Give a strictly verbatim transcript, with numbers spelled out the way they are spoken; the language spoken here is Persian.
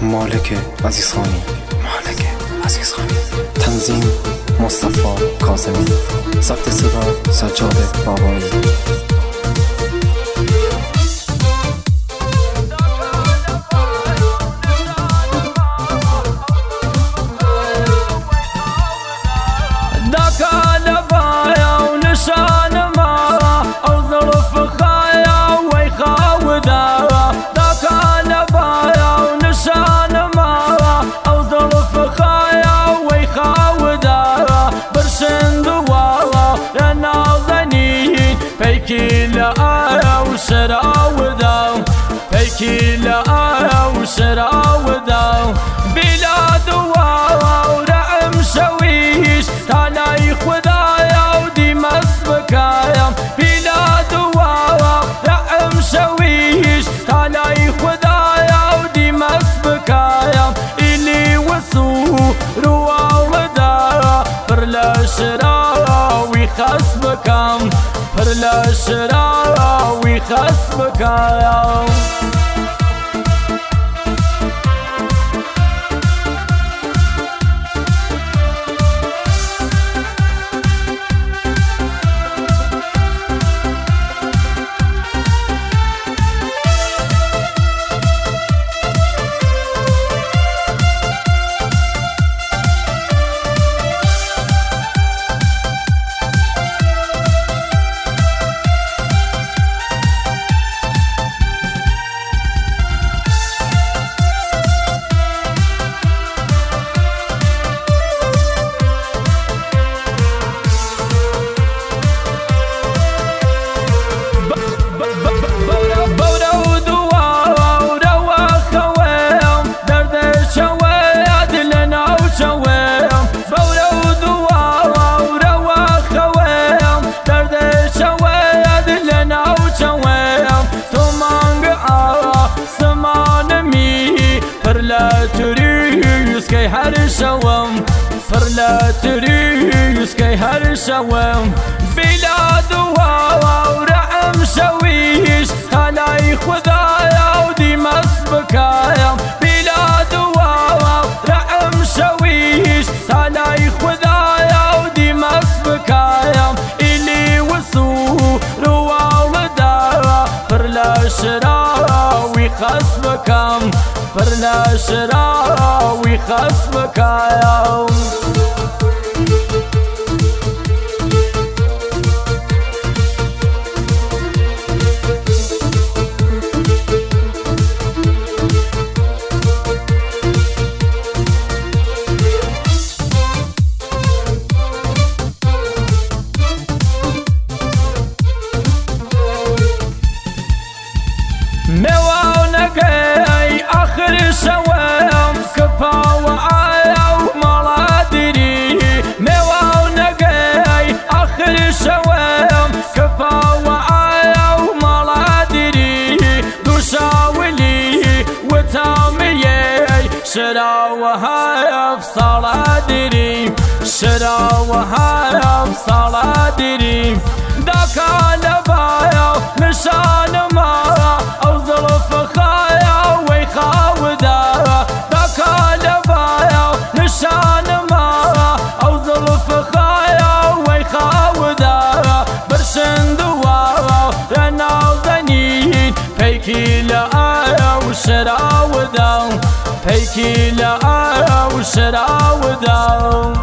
مالک عزیزخانی مالک عزیزخانی تنظیم مصطفی کاظمی ضبط صدا سجاد بابایی كلا آية وسراودا كلا آية وسراودا بلاد ورعم سويش تالاي خدايا ودي مسبكايا بلاد ورعم سويش تالاي خدايا ودي مسبكايا إلي وثور وولدا برلا سراوي خسبكام برلا سراوي خسبكايا كي هرشوم فرلا تريس كي هرشوم بلاد ورعم سويش هلاي خدايا ودي مسبكايا بلاد ورعم سويش هلاي خدايا ودي مسبكايا إلي وثور وولدا فرلا شراوي خسبكام فرلا شراوي خسبكايا مواونكي آخر سوام كفا وآيا وما دري مواونكي آخر سوام كفا وآيا وما دري دوساولي وتاميي سرا وهايا بصلا دري سرا وهايا بصلا دري داكا لبايا نسان ما أو ظرف خايا ويخاودا داكا لبايا نسان ما أو ظرف خايا ويخاودا برسن دوا رناوذنين بيكي لآيا وسراودا بيكي لآيا وسراودا